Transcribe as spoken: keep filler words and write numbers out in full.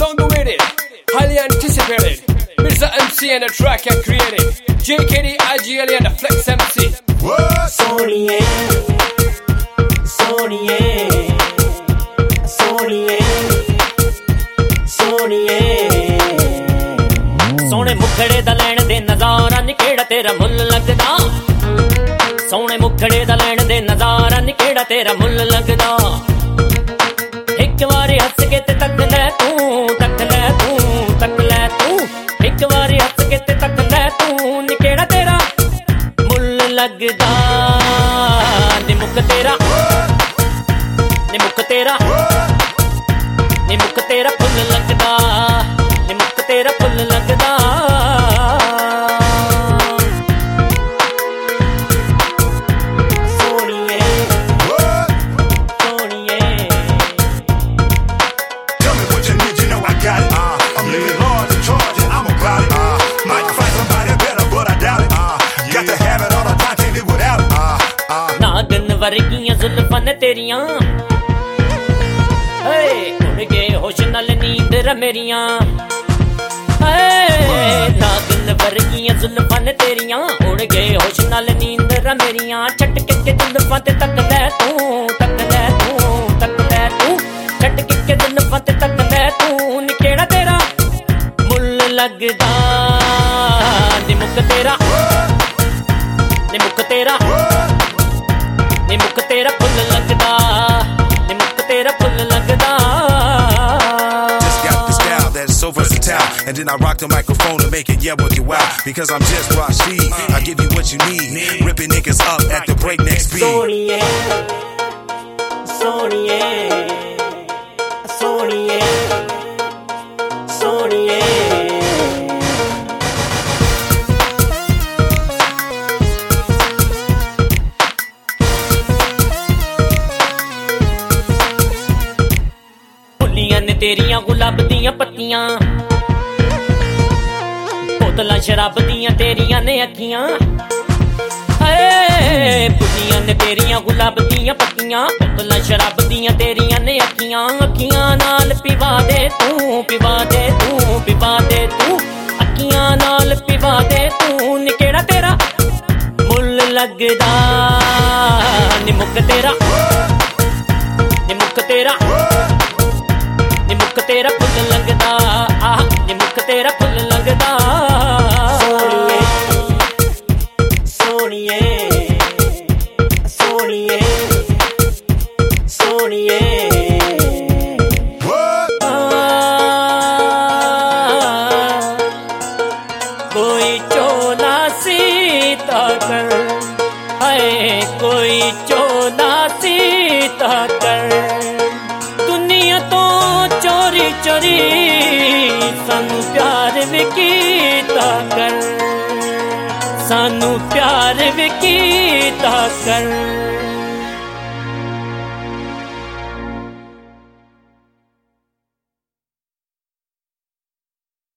don't go with it. Highly anticipated. Mirza M C and the track I created. J K D, I G L E and the Flex M C. What? Soniye, Soniye, Soniye, Soniye. सोने मुखड़े दा लैण दे नजारा नी केड़ा तेरा मुल लगदा सोने मुखड़े दा लैण दे नजारा नी केड़ा तेरा मुल लगदा एक बारी हंस के ते तक ले तू तक ले तू तक ले तू एक बारी हंस के ते तक ले तू नी केड़ा तेरा मुल लगदा नी मुख तेरा नी मुख तेरा नी मुख तेरा फुल लगदा नी मुख तेरा फुल लगदा वर्गियां जुल्फां ने तेरियां उड़ गए होश नाल नींद रा मेरियां नागिन वर्गियां जुल्फां ने तेरियां उड़ गए होश नाल नींद रा मेरियां छटके के जुल्फां ते तक ले तू तक ले तू तक ले तू छटके के जुल्फां ते तक ले तू नी केड़ा तेरा मुल लगदा नी मुख तेरा नी मुख तेरा नी मुख तेरा फुल लगदा नी मुख तेरा फुल लगदा. Just got the style that's so versatile, and then I rock the microphone to make it yeah work you out, because I'm just Rashid. I give you what you need, ripping niggas up at the breakneck speed. Soniye, Soniye, Soniye, Soniye. ने तेरियां गुलाब दियां पत्तियां बोतलां शराब दियां तेरियां ने अखियां पुलियां ने तेरियां गुलाब दियां पत्तियां बोतलां शराब दियां तेरियां ने अखियां अखियां नाल पिवा दे तू पिवा दे तू पिवा दे तू अखियां नाल पिवा दे तू नी केड़ा तेरा मुल लगदा नी मुख तेरा नी मुख तेरा नी मुख तेरा फुल लगदा आह नी मुख तेरा फुल लगदा. सोनिए सोनिए सोनिए कोई चोला सीता कर है कोई चोला सीता कर दुनिया तो चोरी चोरी सानू प्यार भी कीता कर सानू प्यार भी कीता कर.